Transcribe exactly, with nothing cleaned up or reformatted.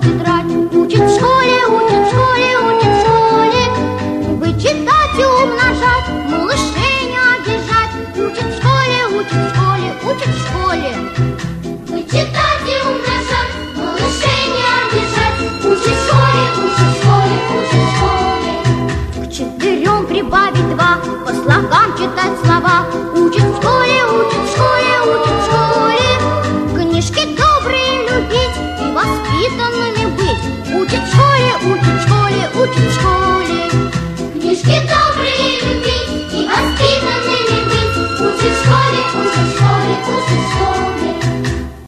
тетрадь. Учит в школе, учит в школе, учит в школе. Вычитать и умножать, малышей не обижать. Учит в школе, учит в школе, учит в школе. Вычитать и умножать, малышей не обижать. Учит в школе, учит в школе, учит в школе. К четырем прибавить два, по слогам читать слова.